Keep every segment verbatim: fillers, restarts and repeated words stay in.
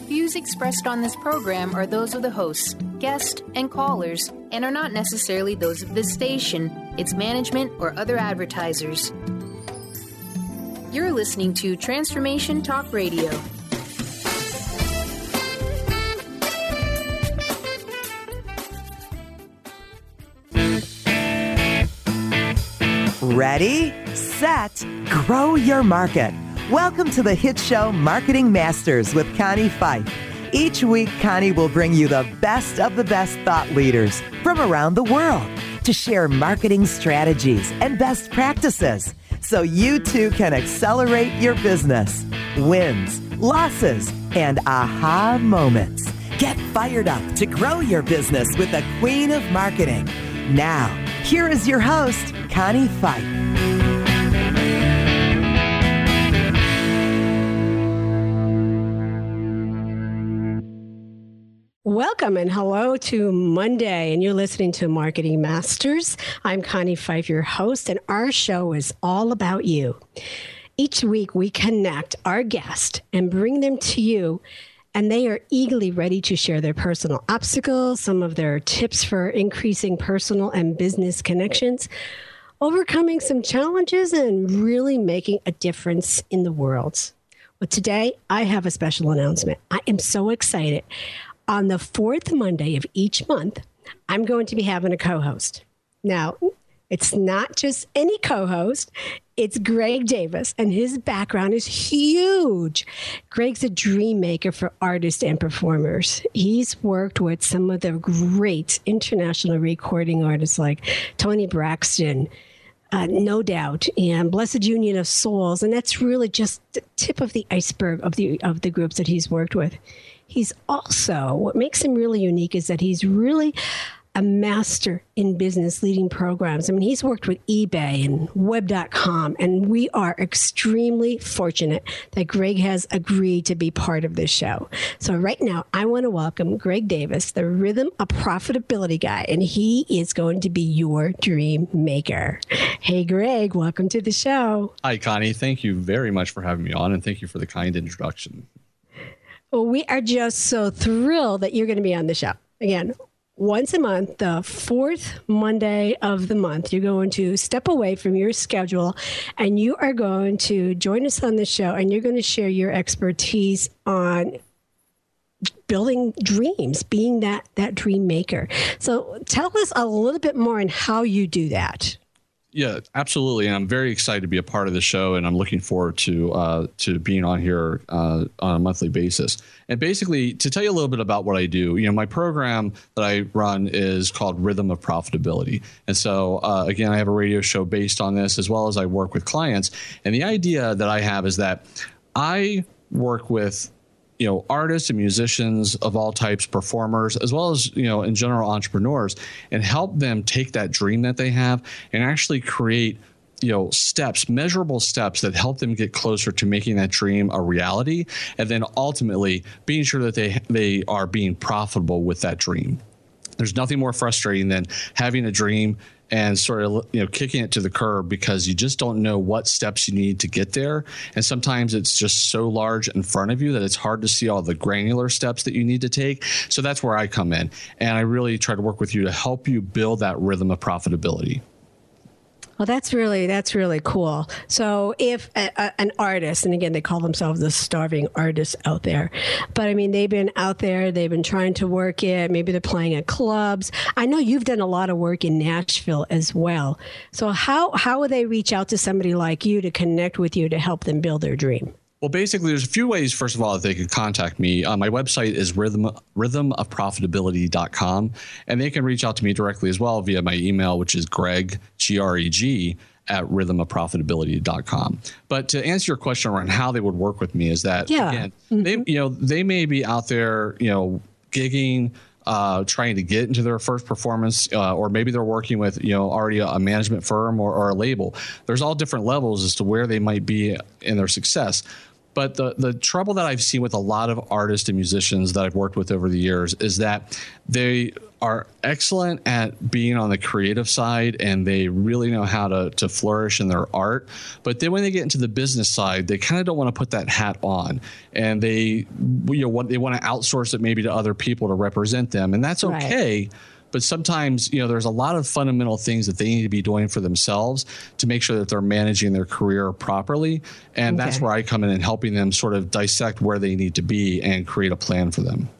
views expressed on this program are those of the hosts, guests, and callers, and are not necessarily those of this station, its management, or other advertisers. You're listening to Transformation Talk Radio. Ready, set, grow your market. Welcome to the hit show Marketing Masters with Connie Fife. Each week, Connie will bring you the best of the best thought leaders from around the world to share marketing strategies and best practices so you too can accelerate your business. Wins, losses, and aha moments. Get fired up to grow your business with the Queen of Marketing. Now, here is your host, Connie Fife. Welcome and hello to Monday, and you're listening to Marketing Masters. I'm Connie Fife, your host, and our show is all about you. Each week, we connect our guest and bring them to you, and they are eagerly ready to share their personal obstacles, some of their tips for increasing personal and business connections, overcoming some challenges, and really making a difference in the world. But today, I have a special announcement. I am so excited. On the fourth Monday of each month, I'm going to be having a co-host. Now, it's not just any co-host. It's Greg Davis, and his background is huge. Greg's a dream maker for artists and performers. He's worked with some of the great international recording artists like Toni Braxton, uh, No Doubt, and Blessed Union of Souls, and that's really just the tip of the iceberg of the of the groups that he's worked with. He's also, what makes him really unique is that he's really a master in business leading programs. I mean, he's worked with eBay and web dot com, and we are extremely fortunate that Greg has agreed to be part of this show. So right now, I want to welcome Greg Davis, the Rhythm of Profitability guy, and he is going to be your dream maker. Hey, Greg, welcome to the show. Hi, Connie. Thank you very much for having me on, and thank you for the kind introduction. Well, we are just so thrilled that you're going to be on the show. Again, once a month, the fourth Monday of the month, you're going to step away from your schedule and you are going to join us on the show, and you're going to share your expertise on building dreams, being that, that dream maker. So tell us a little bit more on how you do that. Yeah, absolutely. And I'm very excited to be a part of the show, and I'm looking forward to uh, to being on here uh, on a monthly basis. And basically, to tell you a little bit about what I do, you know, my program that I run is called Rhythm of Profitability. And so, uh, again, I have a radio show based on this, as well as I work with clients. And the idea that I have is that I work with you know, artists and musicians of all types, performers, as well as, you know, in general, entrepreneurs, and help them take that dream that they have and actually create, you know, steps, measurable steps that help them get closer to making that dream a reality. And then ultimately being sure that they, they are being profitable with that dream. There's nothing more frustrating than having a dream and sort of, you know, kicking it to the curb because you just don't know what steps you need to get there. And sometimes it's just so large in front of you that it's hard to see all the granular steps that you need to take. So that's where I come in. And I really try to work with you to help you build that rhythm of profitability. Well, that's really, that's really cool. So if a, a, an artist, and again, they call themselves the starving artists out there, but I mean, they've been out there, they've been trying to work it. Maybe they're playing at clubs. I know you've done a lot of work in Nashville as well. So how, how would they reach out to somebody like you to connect with you to help them build their dream? Well, basically, there's a few ways, first of all, that they could contact me. Uh, my website is rhythm, rhythm of profitability dot com, and they can reach out to me directly as well via my email, which is Greg, G R E G, at rhythm of profitability dot com. But to answer your question around how they would work with me is that, yeah. again, mm-hmm. they, you know, they may be out there, you know, gigging, Uh, trying to get into their first performance, uh, or maybe they're working with, you know, already a, a management firm or, or a label. There's all different levels as to where they might be in their success. But the, the trouble that I've seen with a lot of artists and musicians that I've worked with over the years is that they are excellent at being on the creative side and they really know how to, to flourish in their art. But then when they get into the business side, they kind of don't want to put that hat on, and they, you know, what they want to outsource it maybe to other people to represent them. And that's okay. Right. But sometimes, you know, there's a lot of fundamental things that they need to be doing for themselves to make sure that they're managing their career properly. And okay. that's where I come in and helping them sort of dissect where they need to be and create a plan for them.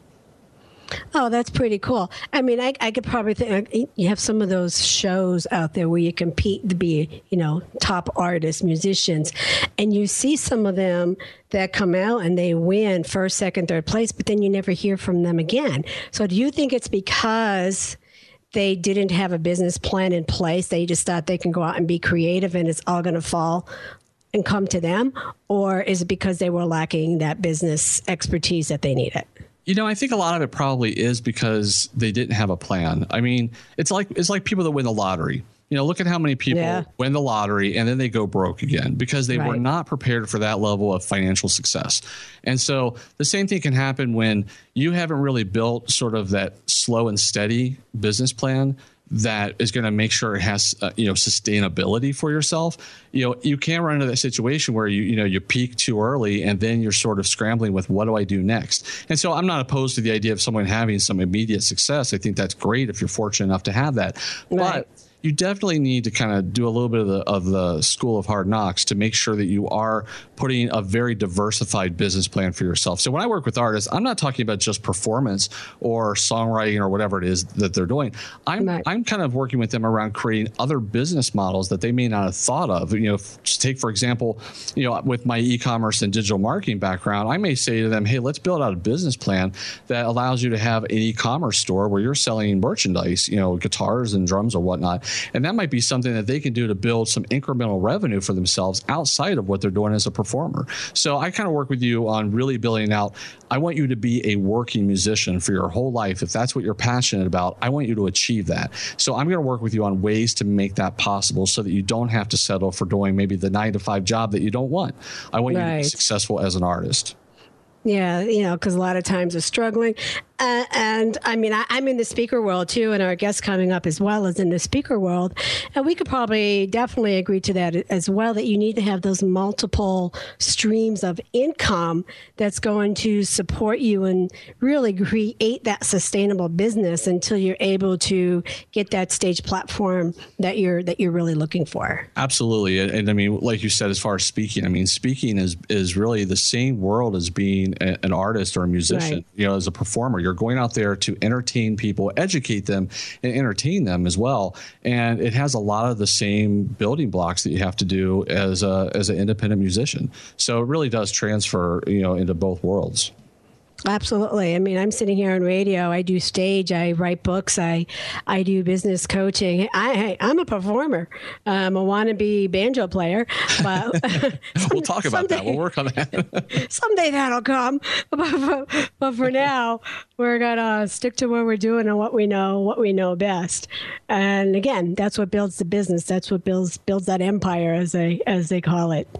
Oh, that's pretty cool. I mean, I, I could probably think you have some of those shows out there where you compete to be, you know, top artists, musicians, and you see some of them that come out and they win first, second, third place, but then you never hear from them again. So do you think it's because they didn't have a business plan in place? They just thought they can go out and be creative and it's all going to fall and come to them? Or is it because they were lacking that business expertise that they needed? You know, I think a lot of it probably is because they didn't have a plan. I mean, it's like it's like people that win the lottery. You know, look at how many people yeah. win the lottery and then they go broke again because they right. were not prepared for that level of financial success. And so the same thing can happen when you haven't really built sort of that slow and steady business plan that is going to make sure it has, uh, you know, sustainability for yourself. You know, you can run into that situation where you, you know, you peak too early and then you're sort of scrambling with what do I do next? And so I'm not opposed to the idea of someone having some immediate success. I think that's great if you're fortunate enough to have that. Right. But you definitely need to kind of do a little bit of the of the school of hard knocks to make sure that you are putting a very diversified business plan for yourself. So when I work with artists, I'm not talking about just performance or songwriting or whatever it is that they're doing. I'm right. I'm kind of working with them around creating other business models that they may not have thought of. You know, just take, for example, you know, with my e-commerce and digital marketing background, I may say to them, hey, let's build out a business plan that allows you to have an e-commerce store where you're selling merchandise, you know, guitars and drums or whatnot. And that might be something that they can do to build some incremental revenue for themselves outside of what they're doing as a performer. So I kind of work with you on really building out. I want you to be a working musician for your whole life. If that's what you're passionate about, I want you to achieve that. So I'm going to work with you on ways to make that possible so that you don't have to settle for doing maybe the nine to five job that you don't want. I want right. you to be successful as an artist. Yeah, you know, because a lot of times they're struggling. Uh, and I mean, I, I'm in the speaker world too, and our guest coming up as well is in the speaker world. And we could probably definitely agree to that as well, that you need to have those multiple streams of income that's going to support you and really create that sustainable business until you're able to get that stage platform that you're that you're really looking for. Absolutely. And, and I mean, like you said, as far as speaking, I mean, speaking is is really the same world as being a, an artist or a musician, right. you know, as a performer. You're going out there to entertain people, educate them, and entertain them as well. And it has a lot of the same building blocks that you have to do as a as an independent musician. So it really does transfer, you know, into both worlds. Absolutely. I mean, I'm sitting here on radio. I do stage. I write books. I I do business coaching. I, I'm a performer. I'm a wannabe banjo player. But we'll talk about someday, that. We'll work on that. Someday that'll come. But for, but for now, we're going to stick to what we're doing and what we know, what we know best. And again, that's what builds the business. That's what builds builds that empire, as they as they call it.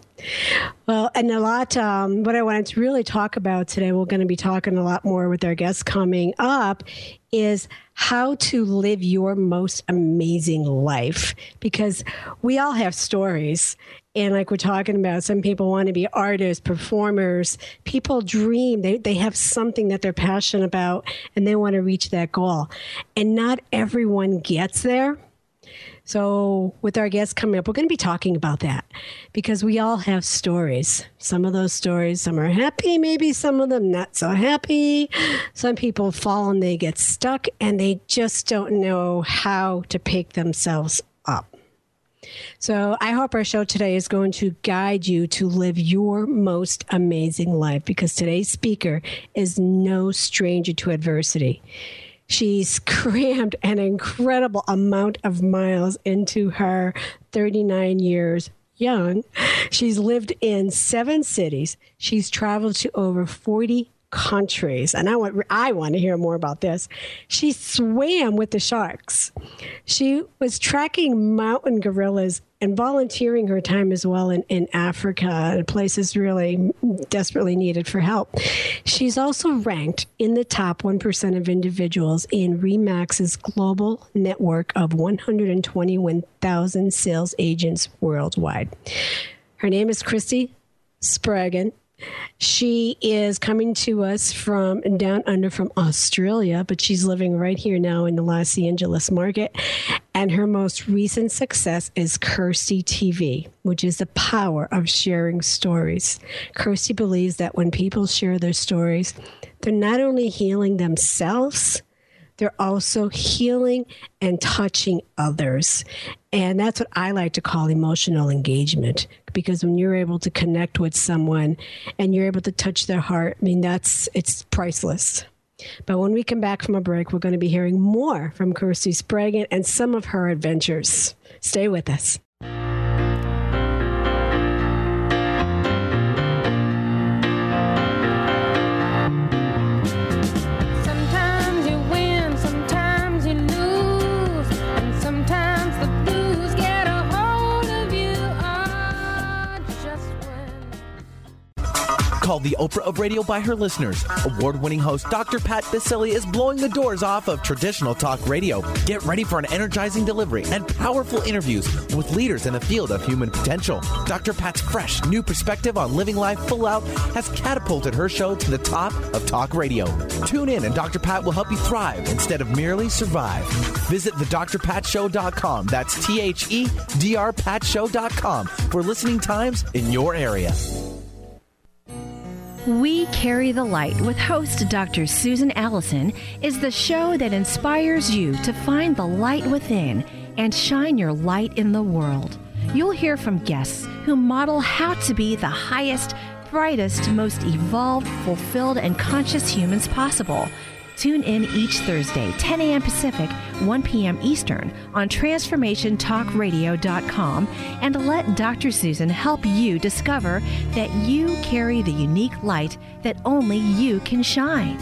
Well, and a lot, um, what I wanted to really talk about today, we're going to be talking a lot more with our guests coming up, is how to live your most amazing life. Because we all have stories. And like we're talking about, some people want to be artists, performers. People dream. They, they have something that they're passionate about, and they want to reach that goal. And not everyone gets there. So with our guests coming up, we're going to be talking about that because we all have stories. Some of those stories, some are happy, maybe some of them not so happy. Some people fall and they get stuck and they just don't know how to pick themselves up. So I hope our show today is going to guide you to live your most amazing life, because today's speaker is no stranger to adversity. She's crammed an incredible amount of miles into her thirty-nine years young. She's lived in seven cities. She's traveled to over forty countries. And I want I want to hear more about this. She swam with the sharks. She was tracking mountain gorillas and volunteering her time as well in, in Africa, places really desperately needed for help. She's also ranked in the top one percent of individuals in RE/MAX's global network of one hundred twenty-one thousand sales agents worldwide. Her name is Christy Spraggan. She is coming to us from down under from Australia, but she's living right here now in the Los Angeles market. And her most recent success is Kirsty T V, which is the power of sharing stories. Kirsty believes that when people share their stories, they're not only healing themselves, they're also healing and touching others. And that's what I like to call emotional engagement, because when you're able to connect with someone and you're able to touch their heart, I mean, that's, it's priceless. But when we come back from a break, we're going to be hearing more from Kirsty Spraggan and some of her adventures. Stay with us. Called the Oprah of radio by her listeners, award-winning host Doctor Pat Baccili is blowing the doors off of traditional talk radio. Get ready for an energizing delivery and powerful interviews with leaders in the field of human potential. Doctor Pat's fresh, new perspective on living life full out has catapulted her show to the top of talk radio. Tune in and Doctor Pat will help you thrive instead of merely survive. Visit the dr pat show dot com. That's T H E D R pat show dot com for listening times in your area. We Carry the Light with host Doctor Susan Allison is the show that inspires you to find the light within and shine your light in the world. You'll hear from guests who model how to be the highest, brightest, most evolved, fulfilled, and conscious humans possible. Tune in each Thursday, ten a.m. Pacific, one p.m. Eastern, on transformation talk radio dot com, and let Doctor Susan help you discover that you carry the unique light that only you can shine.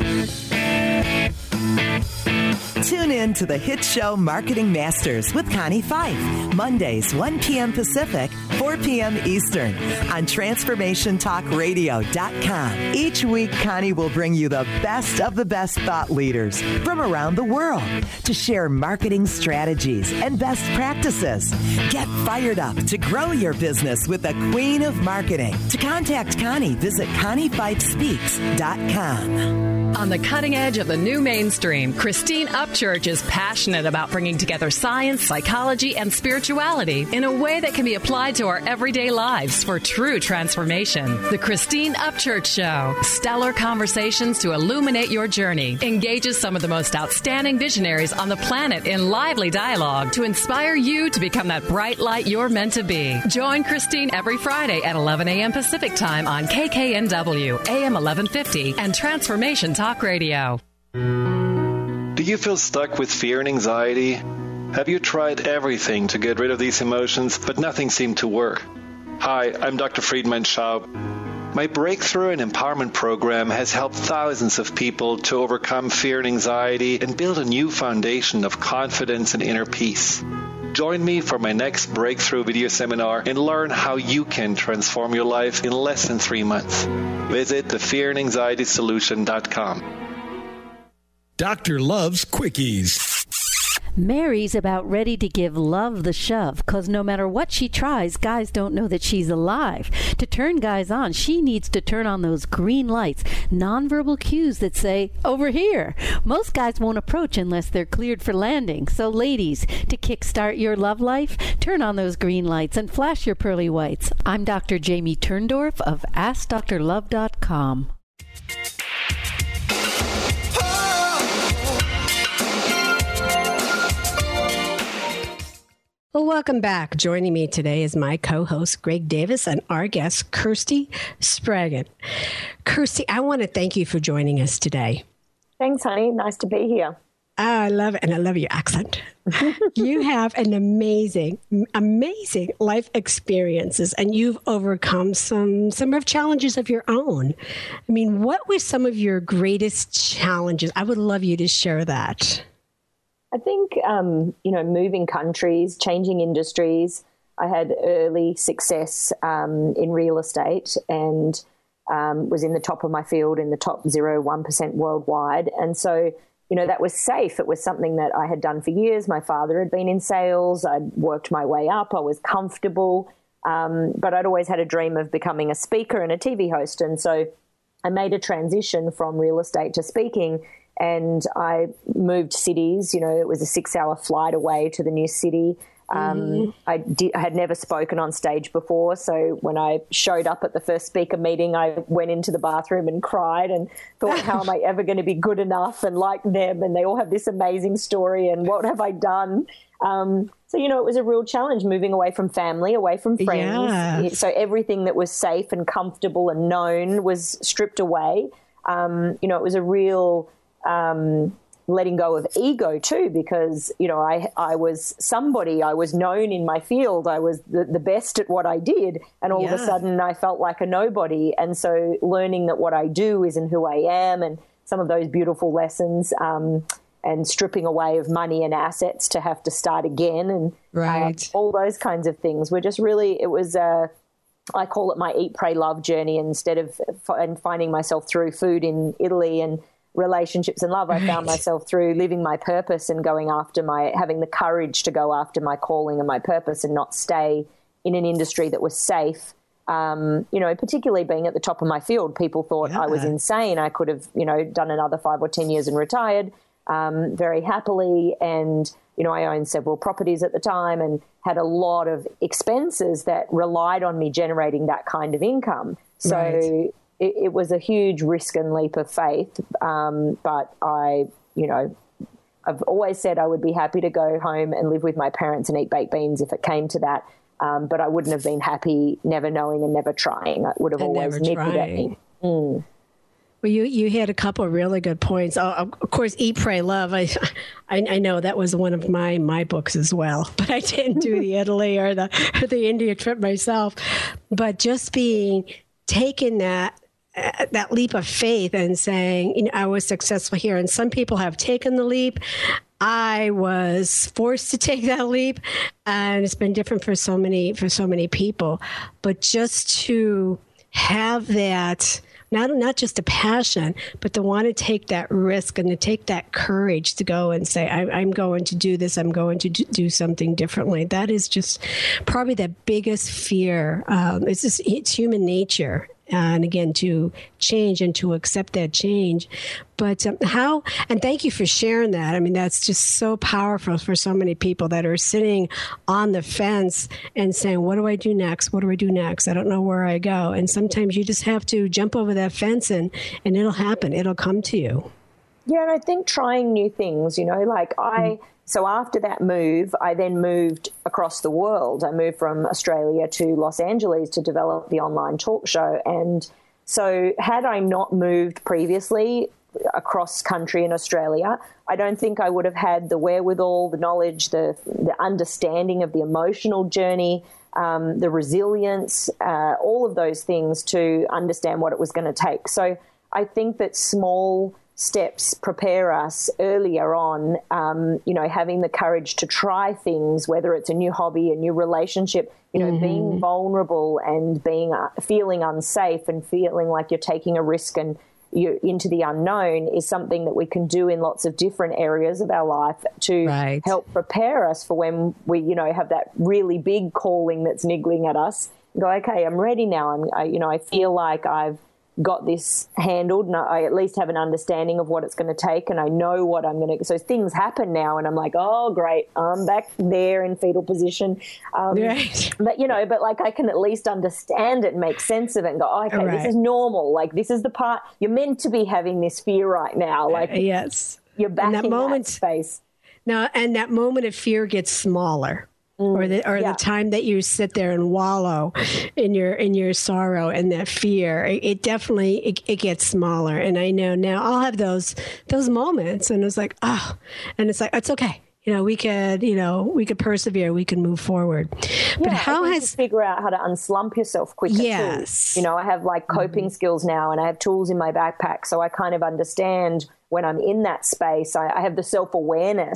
Tune in to the hit show Marketing Masters with Connie Fife, Mondays, one p.m. Pacific, four p.m. Eastern, on transformation talk radio dot com. Each week, Connie will bring you the best of the best thought leaders from around the world to share marketing strategies and best practices. Get fired up to grow your business with the Queen of Marketing. To contact Connie, visit connie fife speaks dot com. On the cutting edge of the new mainstream, Christine Upchurch is passionate about bringing together science, psychology, and spirituality in a way that can be applied to our everyday lives for true transformation. The Christine Upchurch Show. Stellar conversations to illuminate your journey. Engages some of the most outstanding visionaries on the planet in lively dialogue to inspire you to become that bright light you're meant to be. Join Christine every Friday at eleven a.m. Pacific Time on K K N W, A M eleven fifty, and Transformation Talk Radio. Do you feel stuck with fear and anxiety? Have you tried everything to get rid of these emotions, but nothing seemed to work? Hi, I'm Doctor Friedemann Schaub. My Breakthrough and Empowerment program has helped thousands of people to overcome fear and anxiety and build a new foundation of confidence and inner peace. Join me for my next Breakthrough video seminar and learn how you can transform your life in less than three months. Visit the fear and anxiety solution dot com. Doctor loves quickies. Mary's about ready to give love the shove, because no matter what she tries, guys don't know that she's alive. To turn guys on, she needs to turn on those green lights, nonverbal cues that say, over here. Most guys won't approach unless they're cleared for landing. So ladies, to kickstart your love life, turn on those green lights and flash your pearly whites. I'm Doctor Jamie Turndorf of ask dr love dot com. Well, welcome back. Joining me today is my co-host, Greg Davis, and our guest, Kirsty Spraggan. Kirsty, I want to thank you for joining us today. Thanks, honey. Nice to be here. Oh, I love it, and I love your accent. You have an amazing, amazing life experiences, and you've overcome some some of challenges of your own. I mean, what were some of your greatest challenges? I would love you to share that. I think, um, you know, moving countries, changing industries, I had early success um, in real estate and um, was in the top of my field, in the top zero point one percent worldwide. And so, you know, that was safe. It was something that I had done for years. My father had been in sales. I'd worked my way up. I was comfortable. Um, but I'd always had a dream of becoming a speaker and a T V host. And so I made a transition from real estate to speaking, and I moved cities. You know, it was a six-hour flight away to the new city. Um, mm. I, did, I had never spoken on stage before, so when I showed up at the first speaker meeting, I went into the bathroom and cried and thought, how am I ever going to be good enough and like them? And they all have this amazing story, and what have I done? Um, so, you know, it was a real challenge moving away from family, away from friends. Yeah. So everything that was safe and comfortable and known was stripped away. Um, you know, it was a real... Um, letting go of ego too, because, you know, I I was somebody, I was known in my field, I was the, the best at what I did, and all yeah. of a sudden I felt like a nobody. And so learning that what I do isn't who I am, and some of those beautiful lessons, um, and stripping away of money and assets to have to start again, and right. uh, all those kinds of things were just really, it was uh, I call it my eat, pray, love journey, instead of and finding myself through food in Italy and relationships and love. I found myself through living my purpose and going after my, having the courage to go after my calling and my purpose and not stay in an industry that was safe. Um, you know, particularly being at the top of my field, people thought yeah. I was insane. I could have, you know, done another five or ten years and retired um, very happily. And, you know, I owned several properties at the time and had a lot of expenses that relied on me generating that kind of income. So right. It, it was a huge risk and leap of faith, um, but I, you know, I've always said I would be happy to go home and live with my parents and eat baked beans if it came to that, um, but I wouldn't have been happy never knowing and never trying. I would have and always nibbled at me. Mm. Well, you, you had a couple of really good points. Oh, of course, Eat, Pray, Love. I, I I know that was one of my my books as well, but I didn't do the Italy or the or the India trip myself. But just being taken that. that leap of faith and saying, you know, I was successful here. And some people have taken the leap. I was forced to take that leap, and it's been different for so many, for so many people. But just to have that, not, not just a passion, but to want to take that risk and to take that courage to go and say, I, I'm going to do this. I'm going to do something differently. That is just probably the biggest fear. Um, it's just, it's human nature. And again, to change and to accept that change. But um, how, and thank you for sharing that. I mean, that's just so powerful for so many people that are sitting on the fence and saying, what do I do next? What do I do next? I don't know where I go. And sometimes you just have to jump over that fence and, and it'll happen. It'll come to you. Yeah, and I think trying new things, you know, like I... Mm. So after that move, I then moved across the world. I moved from Australia to Los Angeles to develop the online talk show. And so had I not moved previously across country in Australia, I don't think I would have had the wherewithal, the knowledge, the, the understanding of the emotional journey, um, the resilience, uh, all of those things to understand what it was going to take. So I think that small steps prepare us earlier on, um, you know, having the courage to try things, whether it's a new hobby, a new relationship, you know, mm-hmm. being vulnerable and being uh, feeling unsafe and feeling like you're taking a risk and you're into the unknown is something that we can do in lots of different areas of our life to right. help prepare us for when we, you know, have that really big calling that's niggling at us. Go, okay, I'm ready now. I'm, I, you know, I feel like I've got this handled and I at least have an understanding of what it's going to take and I know what I'm going to, so things happen now and I'm like, oh, great, I'm back there in fetal position. Um, right. But, you know, but like I can at least understand it and make sense of it and go, oh, okay, right. this is normal. Like this is the part, you're meant to be having this fear right now. Like, uh, yes, you're back in that, in moment, that space. Now, and that moment of fear gets smaller. Mm, or the or yeah. the time that you sit there and wallow in your in your sorrow and that fear, it, it definitely it, it gets smaller. And I know now I'll have those those moments, and it's like oh, and it's like it's okay. You know, we could you know we could persevere, we can move forward. Yeah, but how I think has to figure out how to unslump yourself quicker? Yes, too. You know, I have like coping mm-hmm. skills now, and I have tools in my backpack, so I kind of understand when I'm in that space. I, I have the self awareness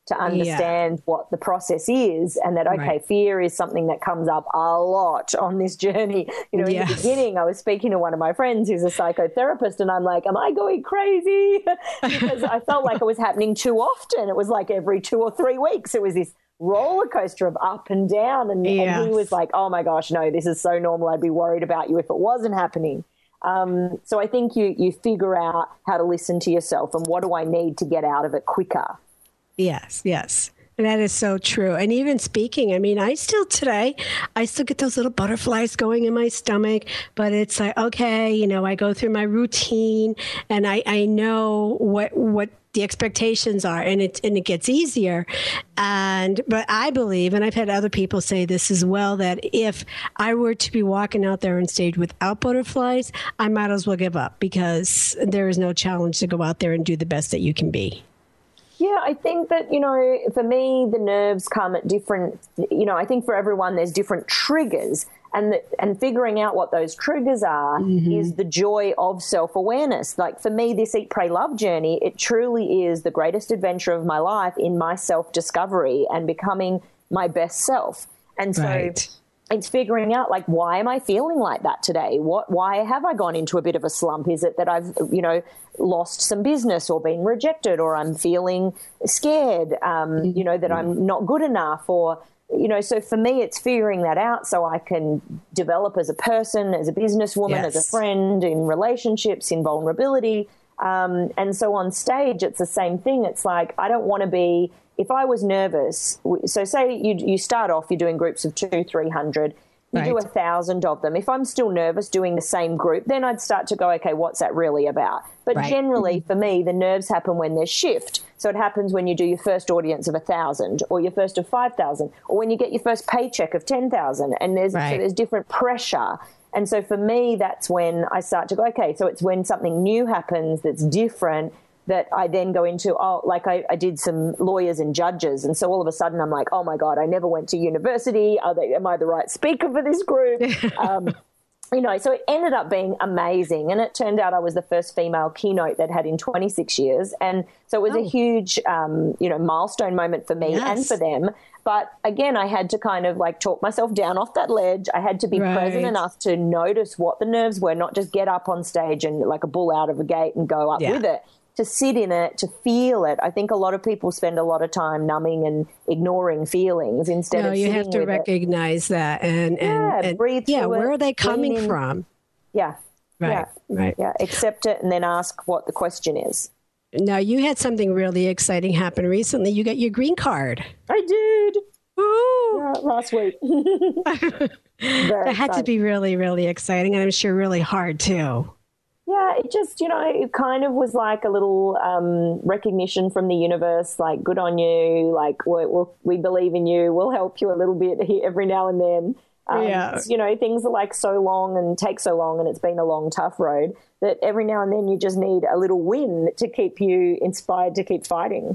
to understand yeah. what the process is, and that, okay, right. fear is something that comes up a lot on this journey. You know, yes. in the beginning, I was speaking to one of my friends who's a psychotherapist, and I'm like, am I going crazy? Because I felt like it was happening too often. It was like every two or three weeks. It was this roller coaster of up and down. And, yes. and he was like, oh my gosh, no, this is so normal. I'd be worried about you if it wasn't happening. Um, so I think you, you figure out how to listen to yourself and what do I need to get out of it quicker. Yes, yes. And that is so true. And even speaking, I mean, I still today, I still get those little butterflies going in my stomach, but it's like, okay, you know, I go through my routine and I, I know what, what the expectations are, and it, and it gets easier. And, but I believe, and I've had other people say this as well, that if I were to be walking out there on stage without butterflies, I might as well give up, because there is no challenge to go out there and do the best that you can be. Yeah, I think that, you know, for me, the nerves come at different, you know, I think for everyone there's different triggers, and the, and figuring out what those triggers are mm-hmm. is the joy of self-awareness. Like for me, this Eat, Pray, Love journey, it truly is the greatest adventure of my life in my self-discovery and becoming my best self. And so right. it's figuring out, like, why am I feeling like that today? What, why have I gone into a bit of a slump? Is it that I've, you know, lost some business or been rejected, or I'm feeling scared, um, you know, that I'm not good enough, or, you know, so for me, it's figuring that out so I can develop as a person, as a businesswoman, yes. as a friend, in relationships, in vulnerability. Um, and so on stage, it's the same thing. It's like, I don't want to be, if I was nervous, so say you you start off, you're doing groups of two, three hundred, you right. do a thousand of them. If I'm still nervous doing the same group, then I'd start to go, okay, what's that really about? But right. generally, for me, the nerves happen when there's shift. So it happens when you do your first audience of a thousand, or your first of five thousand, or when you get your first paycheck of ten thousand, and there's right. so there's different pressure. And so for me, that's when I start to go, okay, so it's when something new happens that's different, that I then go into, oh, like I, I did some lawyers and judges. And so all of a sudden I'm like, oh my God, I never went to university. Are they, am I the right speaker for this group? um, you know, so it ended up being amazing. And it turned out I was the first female keynote they'd had in twenty-six years. And so it was oh. a huge, um, you know, milestone moment for me yes. and for them. But again, I had to kind of like talk myself down off that ledge. I had to be right. present enough to notice what the nerves were, not just get up on stage and like a bull out of a gate and go up yeah. with it. To sit in it, to feel it. I think a lot of people spend a lot of time numbing and ignoring feelings instead no, of you sitting have to with recognize it. that and, and, yeah, and breathe yeah, through where it, are they coming in. from? Yeah. Right. Yeah. Right. Yeah. Accept it and then ask what the question is. Now, you had something really exciting happen recently. You got your green card. I did. Ooh. Yeah, last week. That had exciting. to be really, really exciting, and I'm sure really hard too. Yeah, it just, you know, it kind of was like a little um, recognition from the universe, like, good on you, like, we'll, we'll, we believe in you, we'll help you a little bit here every now and then. Um, yeah. You know, things are like so long and take so long, and it's been a long, tough road, that every now and then you just need a little win to keep you inspired to keep fighting.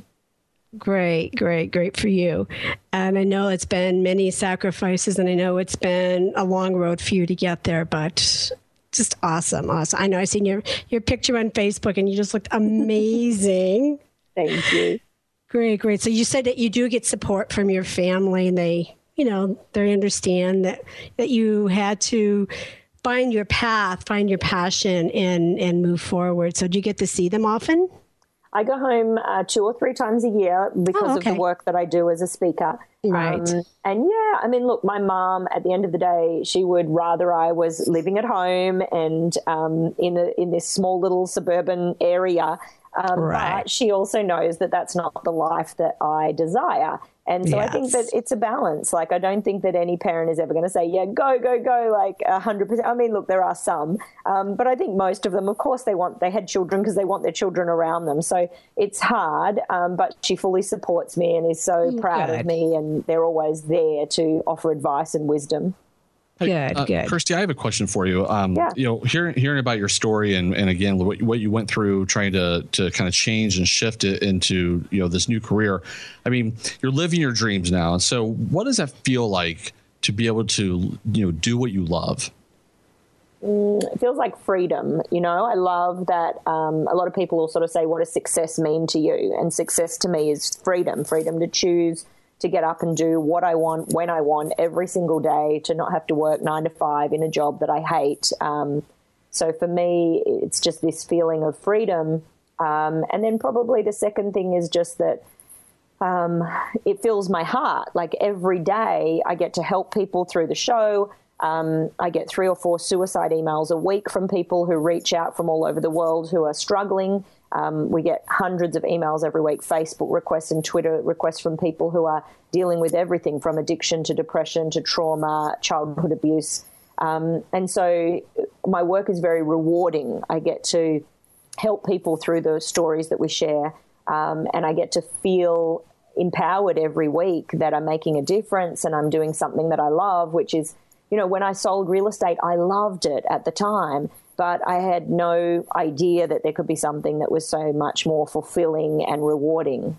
Great, great, great for you. And I know it's been many sacrifices, and I know it's been a long road for you to get there, but just awesome, awesome. I know I've seen your, your picture on Facebook, and you just looked amazing. Thank you. Great, great. So you said that you do get support from your family, and they, you know, they understand that, that you had to find your path, find your passion, and, and move forward. So do you get to see them often? I go home uh, two or three times a year because oh, okay. of the work that I do as a speaker. Right. Um, and yeah, I mean, look, my mom, at the end of the day, she would rather I was living at home and um, in a, in this small little suburban area. Um, right. But she also knows that that's not the life that I desire. And so yes. I think that it's a balance. Like, I don't think that any parent is ever going to say, yeah, go, go, go, like one hundred percent. I mean, look, there are some. Um, but I think most of them, of course, they want, they had children because they want their children around them. So it's hard, um, but she fully supports me and is so proud good. of me. And they're always there to offer advice and wisdom. Good, uh, good. Kirsty, I have a question for you. Um, yeah. You know, hearing hearing about your story and, and again, what, what you went through trying to to kind of change and shift it into, you know, this new career. I mean, you're living your dreams now. And so what does that feel like to be able to, you know, do what you love? mm, it feels like freedom. You know, I love that um, a lot of people will sort of say, what does success mean to you? And success to me is freedom, freedom to choose to get up and do what I want, when I want, every single day, to not have to work nine to five in a job that I hate. Um, so for me, it's just this feeling of freedom. Um, and then probably the second thing is just that um, it fills my heart. Like every day I get to help people through the show. Um, I get three or four suicide emails a week from people who reach out from all over the world who are struggling. Um, we get hundreds of emails every week, Facebook requests and Twitter requests from people who are dealing with everything from addiction to depression to trauma, childhood abuse. Um, and so my work is very rewarding. I get to help people through the stories that we share, um, and I get to feel empowered every week that I'm making a difference and I'm doing something that I love, which is, you know, when I sold real estate, I loved it at the time, but I had no idea that there could be something that was so much more fulfilling and rewarding.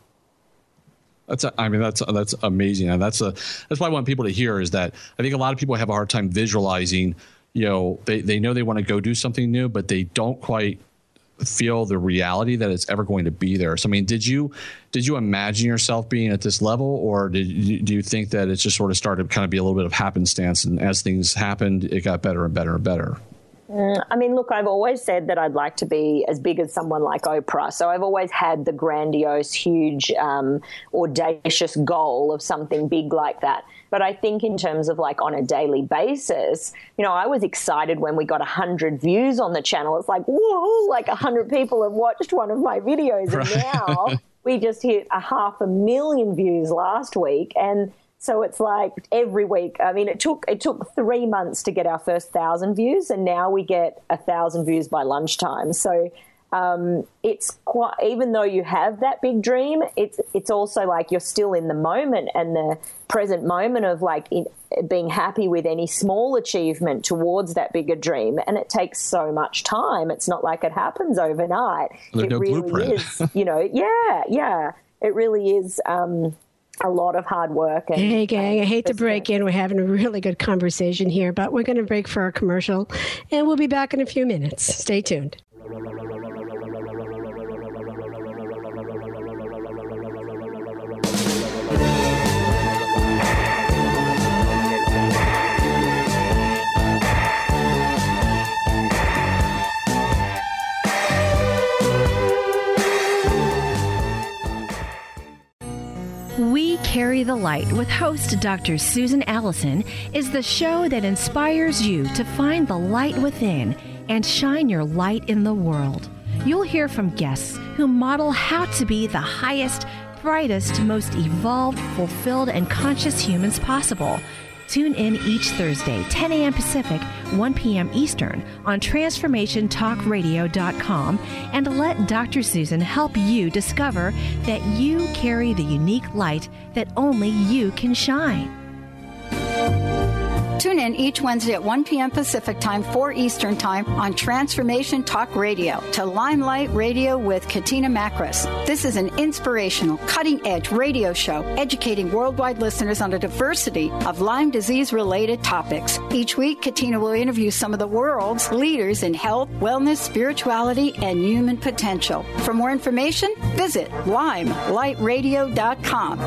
That's, a, I mean, that's, that's amazing. And that's a, that's what I want people to hear is that I think a lot of people have a hard time visualizing, you know, they, they know they want to go do something new, but they don't quite feel the reality that it's ever going to be there. So, I mean, did you, did you imagine yourself being at this level, or did you, do you think that it just sort of started to kind of be a little bit of happenstance, and as things happened, it got better and better and better? Mm, I mean, look, I've always said that I'd like to be as big as someone like Oprah. So I've always had the grandiose, huge, um, audacious goal of something big like that. But I think in terms of like on a daily basis, you know, I was excited when we got one hundred views on the channel. It's like, whoa, like one hundred people have watched one of my videos. Right. And now we just hit a half a million views last week. And so it's like every week. I mean, it took it took three months to get our first thousand views, and now we get a thousand views by lunchtime. So um, it's quite, even though you have that big dream, it's it's also like you're still in the moment and the present moment of like in, being happy with any small achievement towards that bigger dream. And it takes so much time. It's not like it happens overnight. There's it no really blueprint. is, you know, yeah, yeah. It really is. Um, a lot of hard work. And, hey, gang, I hate to break in. We're having a really good conversation here, but we're going to break for our commercial, and we'll be back in a few minutes. Stay tuned. We Carry the Light with host Doctor Susan Allison is the show that inspires you to find the light within and shine your light in the world. You'll hear from guests who model how to be the highest, brightest, most evolved, fulfilled, and conscious humans possible. Tune in each Thursday, ten a.m. Pacific, one p.m. Eastern on transformation talk radio dot com, and let Doctor Susan help you discover that you carry the unique light that only you can shine. Tune in each Wednesday at one p.m. Pacific Time, four Eastern Time on Transformation Talk Radio to Limelight Radio with Katina Makris. This is an inspirational, cutting-edge radio show educating worldwide listeners on a diversity of Lyme disease-related topics. Each week, Katina will interview some of the world's leaders in health, wellness, spirituality, and human potential. For more information, visit limelight radio dot com.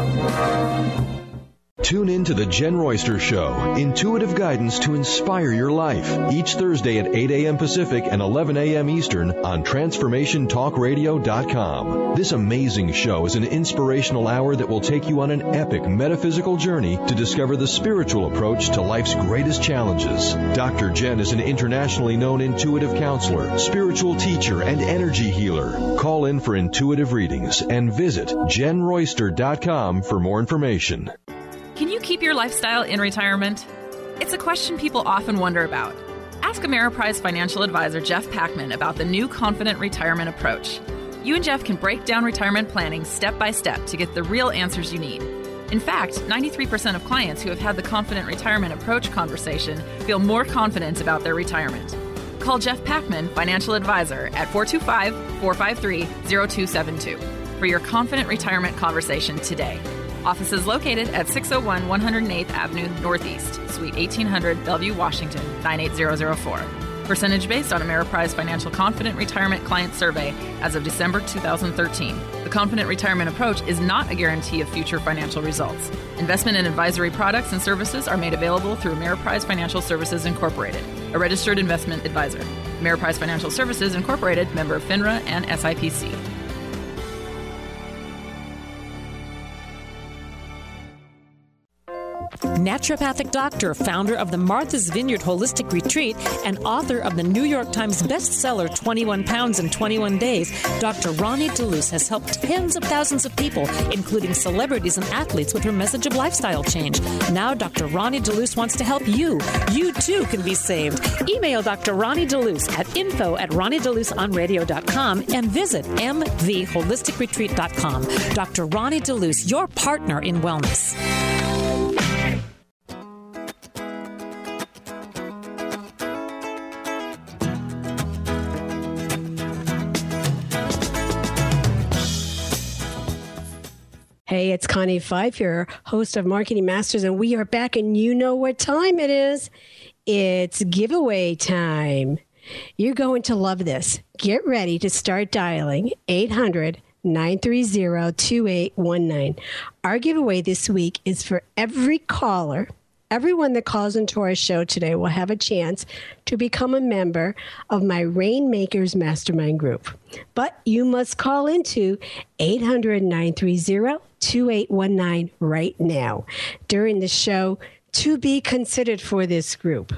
Tune in to The Jen Royster Show, intuitive guidance to inspire your life, each Thursday at eight a.m. Pacific and eleven a.m. Eastern on transformation talk radio dot com. This amazing show is an inspirational hour that will take you on an epic metaphysical journey to discover the spiritual approach to life's greatest challenges. Doctor Jen is an internationally known intuitive counselor, spiritual teacher, and energy healer. Call in for intuitive readings and visit jen royster dot com for more information. Can you keep your lifestyle in retirement? It's a question people often wonder about. Ask Ameriprise financial advisor Jeff Packman about the new Confident Retirement Approach. You and Jeff can break down retirement planning step by step to get the real answers you need. In fact, ninety-three percent of clients who have had the Confident Retirement Approach conversation feel more confident about their retirement. Call Jeff Packman, financial advisor, at four two five, four five three, zero two seven two for your Confident Retirement conversation today. Office is located at six oh one one hundred eighth Avenue Northeast, Suite eighteen hundred, Bellevue, Washington, nine eight zero zero four. Percentage based on Ameriprise Financial Confident Retirement Client Survey as of December two thousand thirteen. The Confident Retirement Approach is not a guarantee of future financial results. Investment and advisory products and services are made available through Ameriprise Financial Services Incorporated, a registered investment advisor. Ameriprise Financial Services Incorporated, member of FINRA and S I P C. Naturopathic doctor, founder of the Martha's Vineyard Holistic Retreat, and author of the New York Times bestseller twenty-one pounds in twenty-one days, Doctor Ronnie DeLuce has helped tens of thousands of people, including celebrities and athletes, with her message of lifestyle change. Now Doctor Ronnie DeLuce wants to help you. You too can be saved. Email Doctor Ronnie DeLuce at info at ronnie deluce on radio dot com and visit m v holistic retreat dot com. Doctor Ronnie DeLuce, your partner in wellness. Hey, it's Connie Fife, your host of Marketing Masters, and we are back, and you know what time it is. It's giveaway time. You're going to love this. Get ready to start dialing eight hundred, nine three zero, two eight one nine. Our giveaway this week is for every caller. Everyone that calls into our show today will have a chance to become a member of my Rainmakers Mastermind group. But you must call into eight hundred, nine three zero, two eight one nine right now during the show to be considered for this group.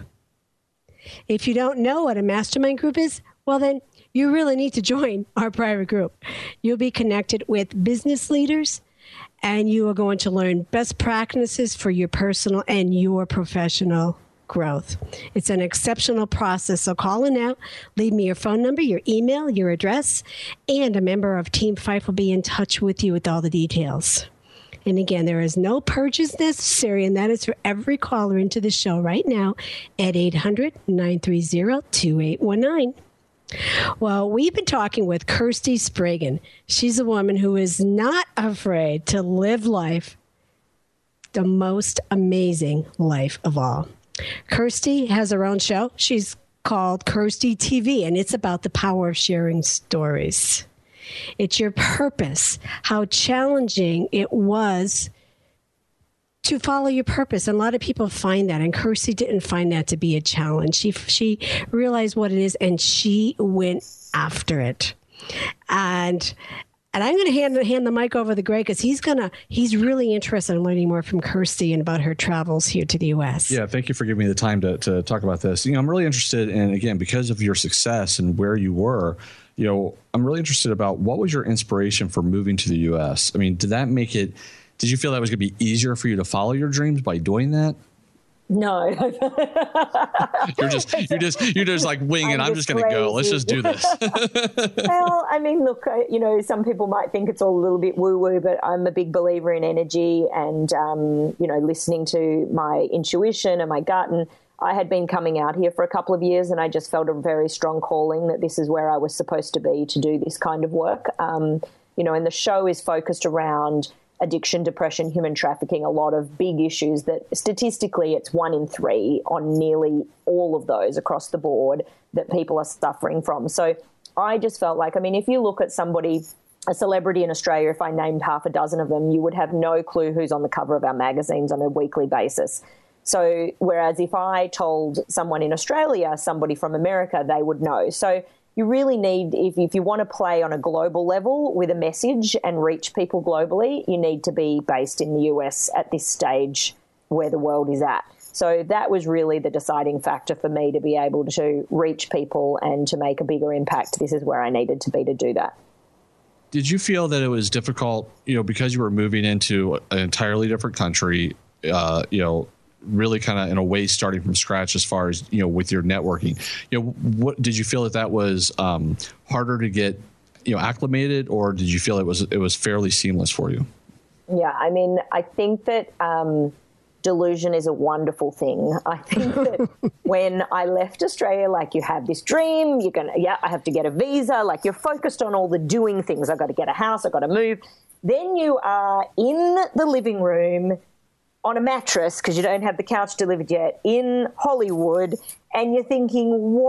If you don't know what a mastermind group is, well then you really need to join our private group. You'll be connected with business leaders, and you are going to learn best practices for your personal and your professional growth. It's an exceptional process. So call in now, leave me your phone number, your email, your address, and a member of Team Fife will be in touch with you with all the details. And again, there is no purchase necessary, and that is for every caller into the show right now at eight hundred, nine three zero, two eight one nine. Well, we've been talking with Kirsty Spraggan. She's a woman who is not afraid to live life, the most amazing life of all. Kirsty has her own show. She's called Kirsty T V, and it's about the power of sharing stories. It's your purpose, how challenging it was to follow your purpose. And a lot of people find that, and Kirsty didn't find that to be a challenge. She she realized what it is, and she went after it. And and I'm going to hand hand the mic over to Greg, because he's gonna he's really interested in learning more from Kirsty and about her travels here to the U S. Yeah, thank you for giving me the time to to talk about this. You know, I'm really interested in, again, because of your success and where you were. You know, I'm really interested about what was your inspiration for moving to the U S. I mean, did that make it? Did you feel that was going to be easier for you to follow your dreams by doing that? No. you're just you're just you're just like winging. I'm, I'm just, just going to go. Let's just do this. Well, I mean, look, you know, some people might think it's all a little bit woo-woo, but I'm a big believer in energy and, um, you know, listening to my intuition and my gut. And I had been coming out here for a couple of years, and I just felt a very strong calling that this is where I was supposed to be to do this kind of work. Um, you know, and the show is focused around addiction, depression, human trafficking, a lot of big issues that statistically it's one in three on nearly all of those across the board that people are suffering from. So I just felt like, I mean, if you look at somebody, a celebrity in Australia, if I named half a dozen of them, you would have no clue who's on the cover of our magazines on a weekly basis. So whereas if I told someone in Australia, somebody from America, they would know. So you really need, if, if you want to play on a global level with a message and reach people globally, you need to be based in the U S at this stage where the world is at. So that was really the deciding factor for me to be able to reach people and to make a bigger impact. This is where I needed to be to do that. Did you feel that it was difficult, you know, because you were moving into an entirely different country, uh, you know, really kind of in a way starting from scratch as far as, you know, with your networking, you know, what did you feel that that was um, harder to get, you know, acclimated, or did you feel it was, it was fairly seamless for you? Yeah. I mean, I think that um, delusion is a wonderful thing. I think that when I left Australia, like you have this dream, you're going to, yeah, I have to get a visa. Like you're focused on all the doing things. I've got to get a house. I've got to move. Then you are in the living room on a mattress, because you don't have the couch delivered yet, in Hollywood, and you're thinking, what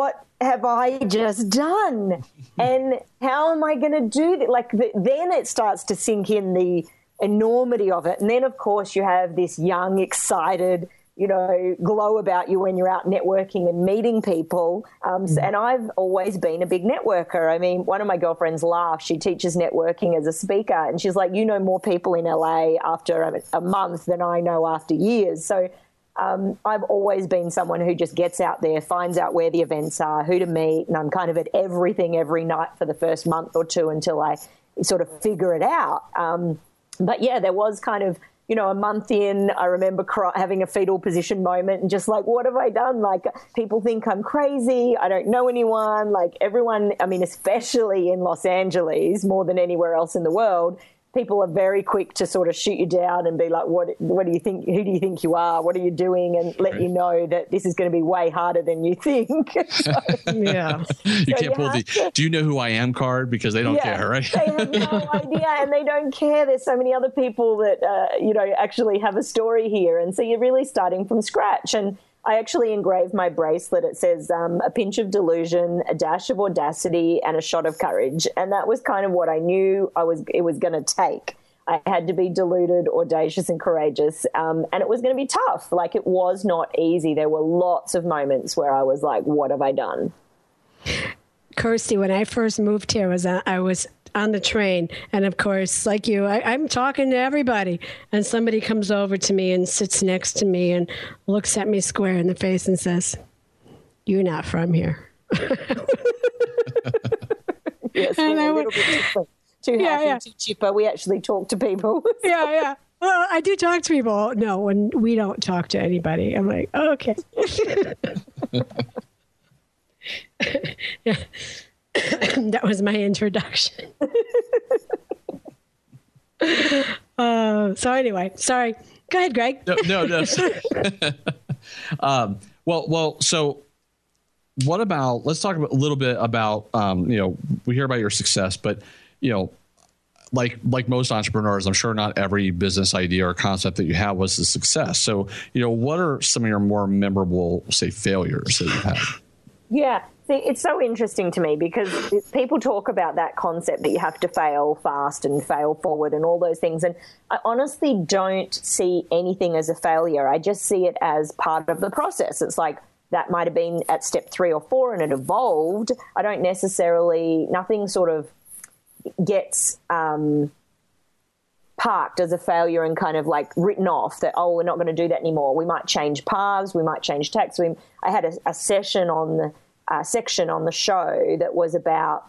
have I just done? And how am I going to do that? Like, the, then it starts to sink in the enormity of it. And then, of course, you have this young, excited, you know, glow about you when you're out networking and meeting people. Um, mm. And I've always been a big networker. I mean, one of my girlfriends laughs. She teaches networking as a speaker. And she's like, you know more people in L A after a, a month than I know after years. So um, I've always been someone who just gets out there, finds out where the events are, who to meet. And I'm kind of at everything every night for the first month or two until I sort of figure it out. Um, but, yeah, there was kind of, you know, a month in, I remember cry, having a fetal position moment and just like, what have I done? Like, people think I'm crazy. I don't know anyone. Like, everyone, I mean, especially in Los Angeles, more than anywhere else in the world, people are very quick to sort of shoot you down and be like, what What do you think? Who do you think you are? What are you doing? And let right. you know that this is going to be way harder than you think. So, yeah. You so can't you pull the, to, do you know who I am card? Because they don't yeah, care, right? They have no idea, and they don't care. There's so many other people that, uh, you know, actually have a story here. And so you're really starting from scratch. And I actually engraved my bracelet. It says um, a pinch of delusion, a dash of audacity, and a shot of courage. And that was kind of what I knew I was. It was going to take. I had to be deluded, audacious, and courageous. Um, and it was going to be tough. Like, it was not easy. There were lots of moments where I was like, what have I done? Kirsty, when I first moved here, was I was on the train. And of course, like you, I, I'm talking to everybody. And somebody comes over to me and sits next to me and looks at me square in the face and says, "You're not from here." Yes, we're a little bit different. Too yeah, happy, yeah. too chipper. We actually talk to people. yeah, yeah. Well, I do talk to people. No, when we don't talk to anybody, I'm like, oh, okay. Yeah. That was my introduction. uh, so anyway, sorry. Go ahead, Greg. No, no, no. um, well, well, so what about, let's talk about, a little bit about, um, you know, we hear about your success, but, you know, like like most entrepreneurs, I'm sure not every business idea or concept that you have was a success. So, you know, what are some of your more memorable, say, failures that you've had? Yeah. See, it's so interesting to me because people talk about that concept that you have to fail fast and fail forward and all those things. And I honestly don't see anything as a failure. I just see it as part of the process. It's like that might have been at step three or four and it evolved. I don't necessarily, nothing sort of gets um, parked as a failure and kind of like written off that, oh, we're not going to do that anymore. We might change paths. We might change tacks. We, I had a, a session on the Uh, section on the show that was about,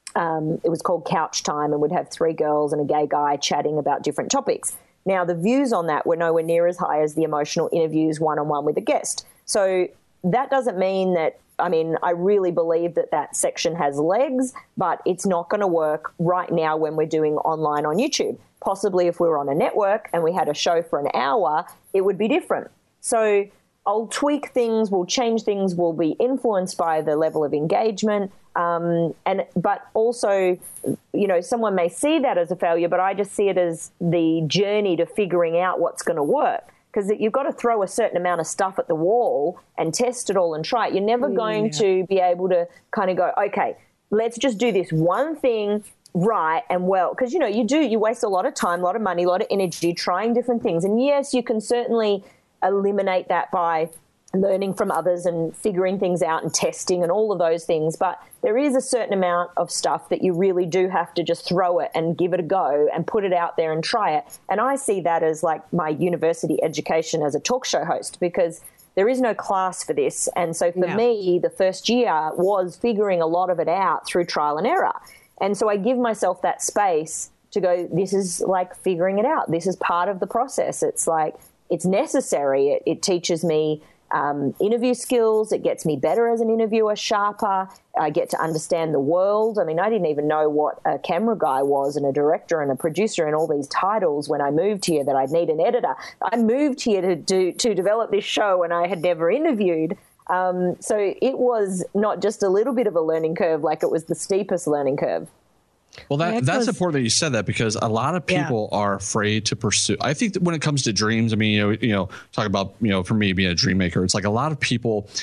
um, it was called Couch Time, and we'd have three girls and a gay guy chatting about different topics. Now, the views on that were nowhere near as high as the emotional interviews one-on-one with a guest. So that doesn't mean that, I mean, I really believe that that section has legs, but it's not going to work right now when we're doing online on YouTube. Possibly if we were on a network and we had a show for an hour, it would be different. So I'll tweak things, we'll change things, we'll be influenced by the level of engagement. Um, and but also, you know, someone may see that as a failure, but I just see it as the journey to figuring out what's going to work. Because you've got to throw a certain amount of stuff at the wall and test it all and try it. You're never going yeah. to be able to kind of go, okay, let's just do this one thing right and well. Because, you know, you do, you waste a lot of time, a lot of money, a lot of energy trying different things. And yes, you can certainly eliminate that by learning from others and figuring things out and testing and all of those things. But there is a certain amount of stuff that you really do have to just throw it and give it a go and put it out there and try it. And I see that as like my university education as a talk show host, because there is no class for this. And so for yeah. me, the first year was figuring a lot of it out through trial and error. And so I give myself that space to go, this is like figuring it out. This is part of the process. It's like, it's necessary. It, it teaches me um, interview skills. It gets me better as an interviewer, sharper. I get to understand the world. I mean, I didn't even know what a camera guy was and a director and a producer and all these titles when I moved here, that I'd need an editor. I moved here to do, to develop this show and I had never interviewed. Um, so it was not just a little bit of a learning curve, like it was the steepest learning curve. Well, that, Yeah, that's was, important that you said that, because a lot of people yeah. are afraid to pursue. I think that when it comes to dreams, I mean, you know, you know, talk about, you know, for me being a dream maker, it's like a lot of people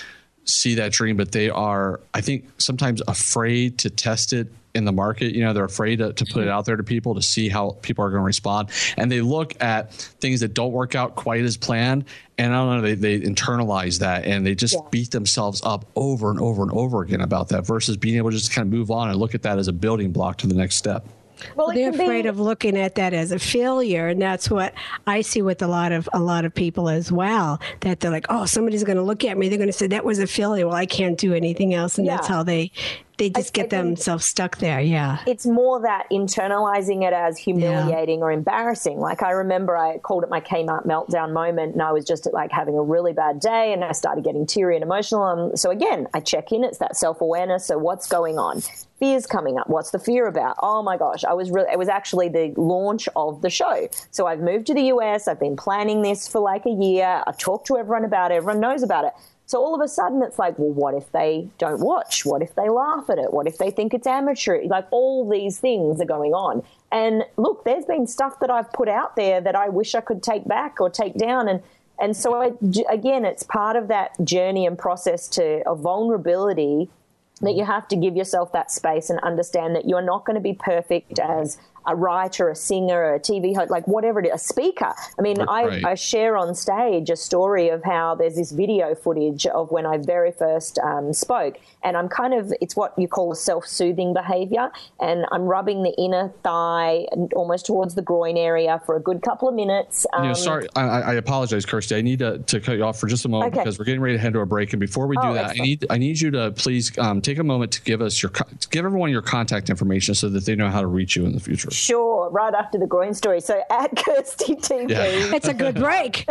see that dream, but they are, I think, sometimes afraid to test it in the market. You know, they're afraid to, to put it out there to people to see how people are going to respond. And they look at things that don't work out quite as planned. And I don't know, they, they internalize that and they just yeah. beat themselves up over and over and over again about that versus being able to just kind of move on and look at that as a building block to the next step. Well, they're afraid be... of looking at that as a failure, and that's what I see with a lot of a lot of people as well. That they're like, "Oh, somebody's going to look at me. They're going to say that was a failure. Well, I can't do anything else," and yeah. that's how they they just I, get I themselves stuck there. Yeah, it's more that internalizing it as humiliating yeah. or embarrassing. Like I remember, I called it my Kmart meltdown moment, and I was just like having a really bad day, and I started getting teary and emotional. And so again, I check in. It's that self awareness. So what's going on? Fears coming up. What's the fear about? Oh my gosh, I was really, it was actually the launch of the show. So I've moved to the U S. I've been planning this for like a year. I talked to everyone about it. Everyone knows about it. So all of a sudden it's like, well, what if they don't watch? What if they laugh at it? What if they think it's amateur? Like all these things are going on. And look, there's been stuff that I've put out there that I wish I could take back or take down. And and so I, again, it's part of that journey and process to of vulnerability that you have to give yourself that space and understand that you're not going to be perfect as a writer, a singer, a T V host, like whatever it is, a speaker. I mean, right. I, I share on stage a story of how there's this video footage of when I very first um, spoke, and I'm kind of, it's what you call a self-soothing behavior, and I'm rubbing the inner thigh and almost towards the groin area for a good couple of minutes. Um, you know, sorry, I, I apologize, Kirsty. I need to, to cut you off for just a moment okay. because we're getting ready to head to a break, and before we do oh, that, excellent. I need I need you to please um, take a moment to give us your give everyone your contact information so that they know how to reach you in the future. Sure, right after the groin story. So at Kirsty T V. Yeah. It's a good break.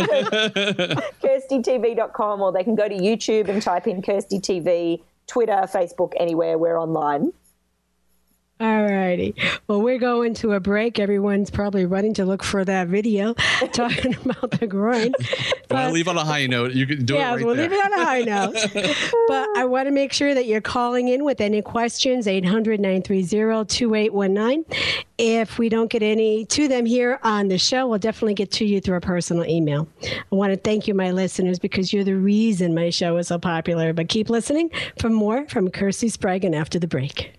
Kirsty T V dot com, or they can go to YouTube and type in Kirsty T V, Twitter, Facebook, anywhere. We're online. All righty. Well, we're going to a break. Everyone's probably running to look for that video talking about the groin. But, want to leave on a high note? You can do yeah, it right we'll there. leave it on a high note. But I want to make sure that you're calling in with any questions, eight hundred, nine three zero, two eight one nine. If we don't get any to them here on the show, we'll definitely get to you through a personal email. I want to thank you, my listeners, because you're the reason my show is so popular. But keep listening for more from Kirsty Spraggan after the break.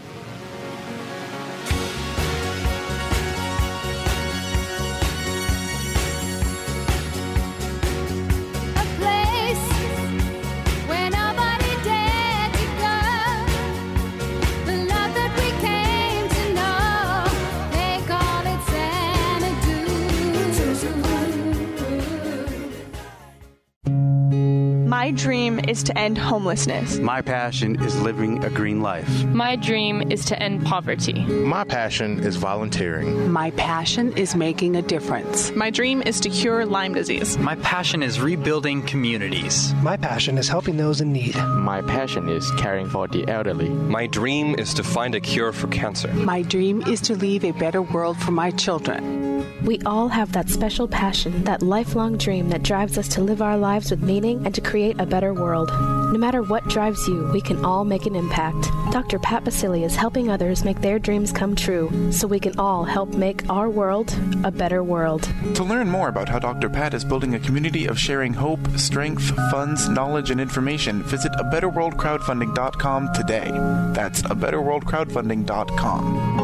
My dream is to end homelessness. My passion is living a green life. My dream is to end poverty. My passion is volunteering. My passion is making a difference. My dream is to cure Lyme disease. My passion is rebuilding communities. My passion is helping those in need. My passion is caring for the elderly. My dream is to find a cure for cancer. My dream is to leave a better world for my children. We all have that special passion, that lifelong dream that drives us to live our lives with meaning and to create a better world. No matter what drives you, we can all make an impact. Doctor Pat Baccili is helping others make their dreams come true, so we can all help make our world a better world. To learn more about how Doctor Pat is building a community of sharing hope, strength, funds, knowledge, and information, visit a better world crowdfunding dot com today. That's a better world crowdfunding dot com.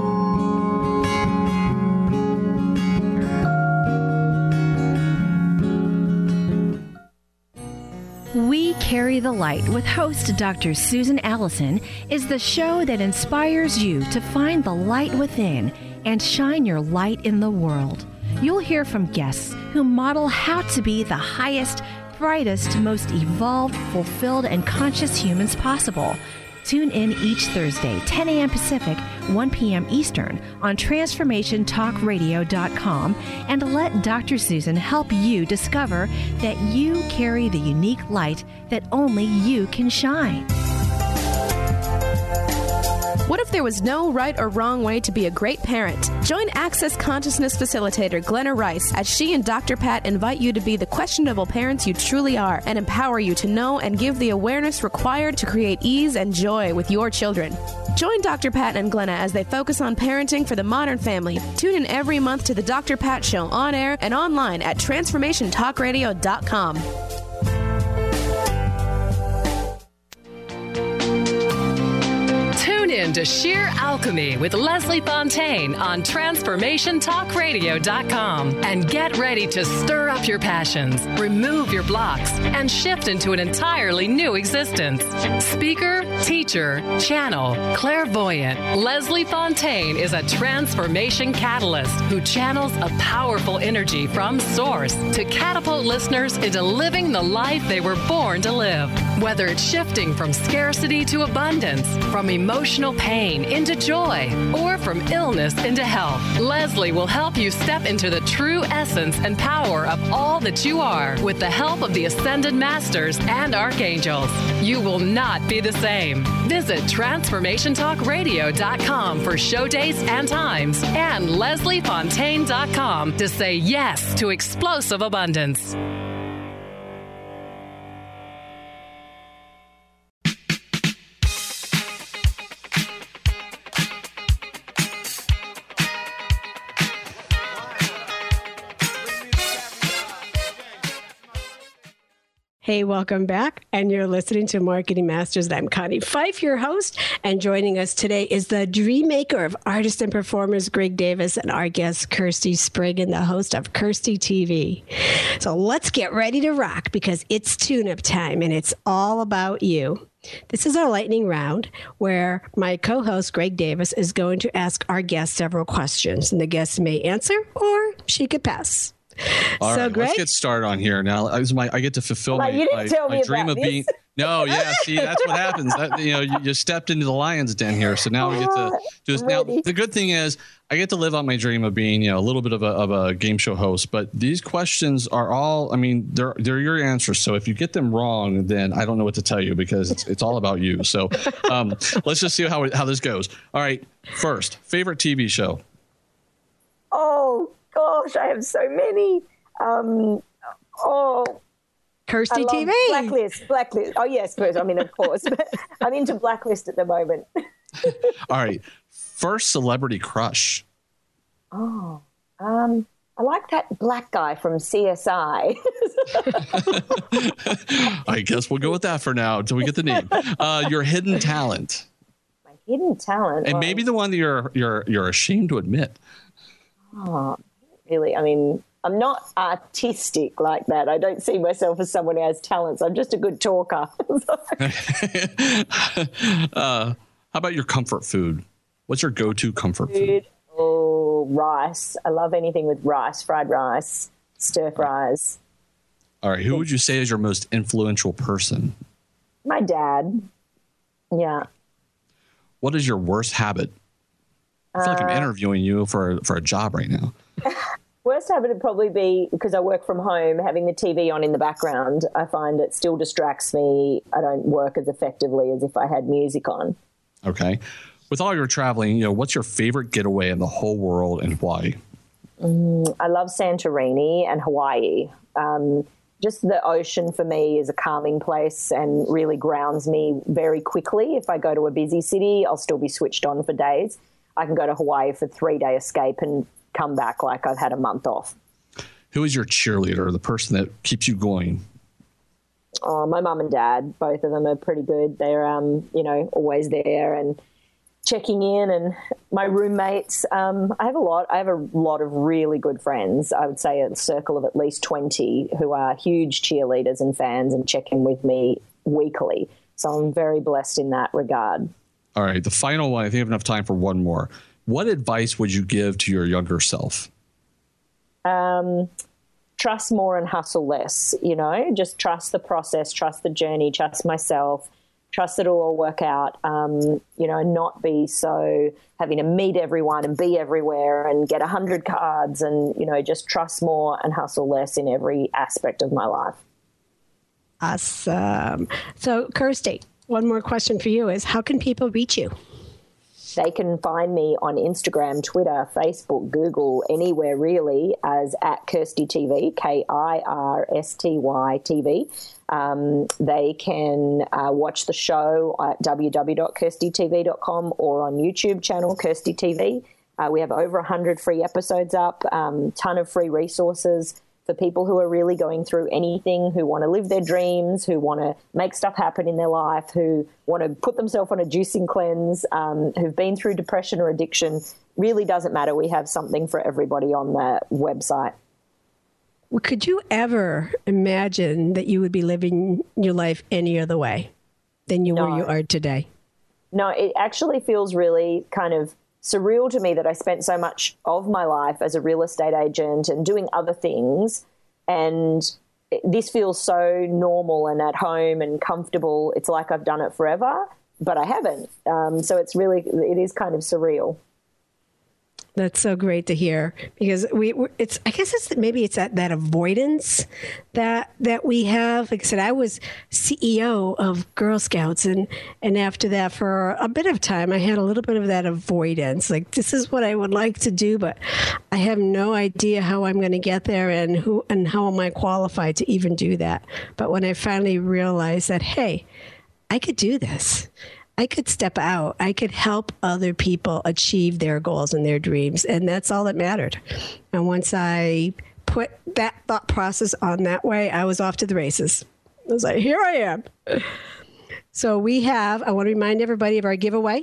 We Carry the Light with host Doctor Susan Allison is the show that inspires you to find the light within and shine your light in the world. You'll hear from guests who model how to be the highest, brightest, most evolved, fulfilled, and conscious humans possible. Tune in each Thursday, ten a.m. Pacific, one p.m. Eastern, on transformation talk radio dot com, and let Doctor Susan help you discover that you carry the unique light that only you can shine. What if there was no right or wrong way to be a great parent? Join Access Consciousness Facilitator Glenna Rice as she and Doctor Pat invite you to be the questionable parents you truly are and empower you to know and give the awareness required to create ease and joy with your children. Join Doctor Pat and Glenna as they focus on parenting for the modern family. Tune in every month to the Doctor Pat Show on air and online at transformation talk radio dot com. into sheer alchemy with Leslie Fontaine on transformation talk radio dot com and get ready to stir up your passions, remove your blocks, and shift into an entirely new existence. Speaker, teacher, channel, clairvoyant, Leslie Fontaine is a transformation catalyst who channels a powerful energy from source to catapult listeners into living the life they were born to live. Whether it's shifting from scarcity to abundance, from emotional pain into joy, or from illness into health, Leslie will help you step into the true essence and power of all that you are with the help of the Ascended Masters and Archangels. You will not be the same. Visit transformation talk radio dot com for show dates and times and leslie fontaine dot com to say yes to explosive abundance. Hey, welcome back. And you're listening to Marketing Masters. I'm Connie Fife, your host. And joining us today is the dream maker of artists and performers, Greg Davis, and our guest, Kirsty Spriggan, the host of Kirsty T V. So let's get ready to rock because it's tune-up time and it's all about you. This is our lightning round where my co-host, Greg Davis, is going to ask our guest several questions. And the guest may answer or she could pass. All so right, Greg? Let's get started on here. Now, I, was my, I get to fulfill like, my, you didn't my, tell my me dream about of this. being. No, yeah, see, that's what happens. That, you know, you, you stepped into the lion's den here, so now we get to do this. Now, the good thing is, I get to live out my dream of being, you know, a little bit of a of a game show host. But these questions are all, I mean, they're they're your answers. So if you get them wrong, then I don't know what to tell you because it's it's all about you. So um, let's just see how how this goes. All right, first, favorite T V show. Oh gosh, I have so many. Um, oh, Kirsty T V. Blacklist, Blacklist. Oh yes, I mean of course. But I'm into Blacklist at the moment. All right, first celebrity crush. Oh, um, I like that black guy from C S I. I guess we'll go with that for now until we get the name. Uh, your hidden talent. My hidden talent, and oh. maybe the one that you're you're you're ashamed to admit. Oh, really? I mean. I'm not artistic like that. I don't see myself as someone who has talents. I'm just a good talker. uh, how about your comfort food? What's your go-to comfort food? food? Oh, rice. I love anything with rice, fried rice, stir fries. All right. Who would you say is your most influential person? My dad. Yeah. What is your worst habit? I feel uh, like I'm interviewing you for, for a job right now. Worst habit would probably be, because I work from home, having the T V on in the background. I find it still distracts me. I don't work as effectively as if I had music on. Okay. With all your traveling, you know, what's your favorite getaway in the whole world and why? Mm, I love Santorini and Hawaii. Um, just the ocean for me is a calming place and really grounds me very quickly. If I go to a busy city, I'll still be switched on for days. I can go to Hawaii for a three-day escape and come back like I've had a month off. Who is your cheerleader, the person that keeps you going? Oh, my mum and dad, both of them are pretty good. They're, um, you know, always there and checking in. And my roommates, um, I have a lot. I have a lot of really good friends. I would say a circle of at least twenty who are huge cheerleaders and fans and check in with me weekly. So I'm very blessed in that regard. All right, the final one. I think I have enough time for one more. What advice would you give to your younger self? Um, trust more and hustle less, you know, just trust the process, trust the journey, trust myself, trust that it'll all work out, um, you know, not be so having to meet everyone and be everywhere and get a hundred cards and, you know, just trust more and hustle less in every aspect of my life. Awesome. So, Kirsty, one more question for you is how can people reach you? They can find me on Instagram, Twitter, Facebook, Google, anywhere really as at Kirsty T V, K I R S T Y T V. Um, they can uh, watch the show at w w w dot kirsty t v dot com or on YouTube channel, Kirsty T V. Uh, we have over one hundred free episodes up, um, ton of free resources. for people who are really going through anything, who want to live their dreams, who want to make stuff happen in their life, who want to put themselves on a juicing cleanse, um, who've been through depression or addiction. Really doesn't matter. We have something for everybody on the website. Well, could you ever imagine that you would be living your life any other way than you No. where you are today? No, it actually feels really kind of surreal to me that I spent so much of my life as a real estate agent and doing other things. And it, this feels so normal and at home and comfortable. It's like I've done it forever, but I haven't. Um, so it's really, it is kind of surreal. That's so great to hear, because we it's I guess it's maybe it's that, that avoidance that that we have. Like I said, I was C E O of Girl Scouts, and and after that for a bit of time I had a little bit of that avoidance. Like, this is what I would like to do, but I have no idea how I'm going to get there, and who and how am I qualified to even do that. But when I finally realized that, hey, I could do this. I could step out. I could help other people achieve their goals and their dreams. And that's all that mattered. And once I put that thought process on that way, I was off to the races. I was like, here I am. So we have, I want to remind everybody of our giveaway.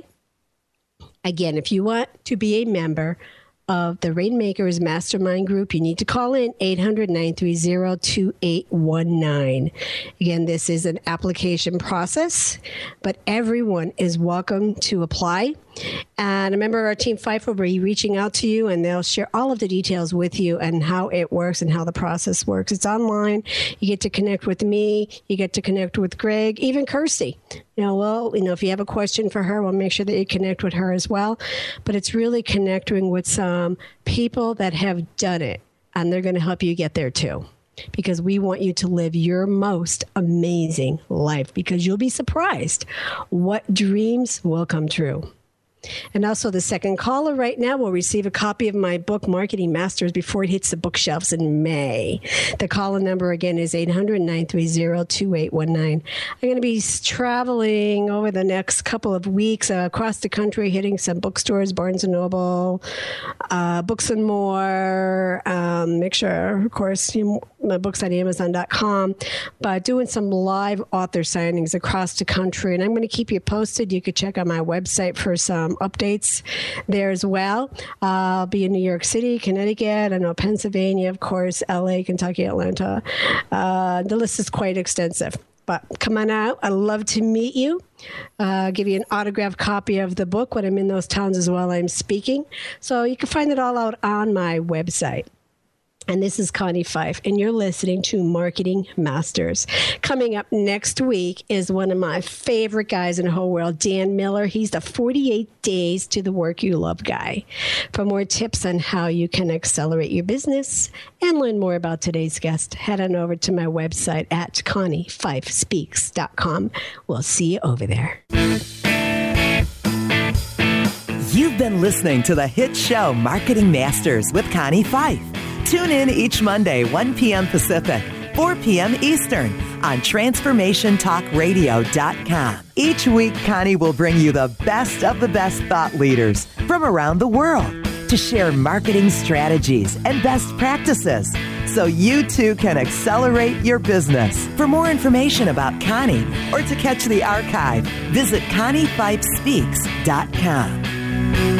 Again, if you want to be a member of the Rainmakers Mastermind Group, you need to call in eight hundred, nine three zero, two eight one nine. Again, this is an application process, but everyone is welcome to apply. And a member of our Team Fife will be reaching out to you, and they'll share all of the details with you and how it works and how the process works. It's online. You get to connect with me. You get to connect with Greg, even Kirsty. You know, well, you know, if you have a question for her, we'll make sure that you connect with her as well. But it's really connecting with some people that have done it, and they're going to help you get there too. Because we want you to live your most amazing life, because you'll be surprised what dreams will come true. And also, the second caller right now will receive a copy of my book, Marketing Masters, before it hits the bookshelves in May. The call number again is eight hundred, nine three zero, two eight one nine. I'm going to be traveling over the next couple of weeks uh, across the country, hitting some bookstores, Barnes and Noble, uh, Books and More. Um, make sure, of course, you, my book's on amazon dot com, but doing some live author signings across the country. And I'm going to keep you posted. You could check out my website for some updates there as well. Uh, I'll be in New York City, Connecticut, I know Pennsylvania, of course, L A, Kentucky, Atlanta. Uh, the list is quite extensive. But come on out. I'd love to meet you. Uh, give you an autographed copy of the book when I'm in those towns as well. I'm speaking. So you can find it all out on my website. And this is Connie Fife, and you're listening to Marketing Masters. Coming up next week is one of my favorite guys in the whole world, Dan Miller. He's the forty-eight Days to the Work You Love guy. For more tips on how you can accelerate your business and learn more about today's guest, head on over to my website at connie fife speaks dot com. We'll see you over there. You've been listening to the hit show Marketing Masters with Connie Fife. Tune in each Monday, one p.m. Pacific, four p.m. Eastern on transformation talk radio dot com. Each week, Connie will bring you the best of the best thought leaders from around the world to share marketing strategies and best practices so you too can accelerate your business. For more information about Connie or to catch the archive, visit connie fife speaks dot com.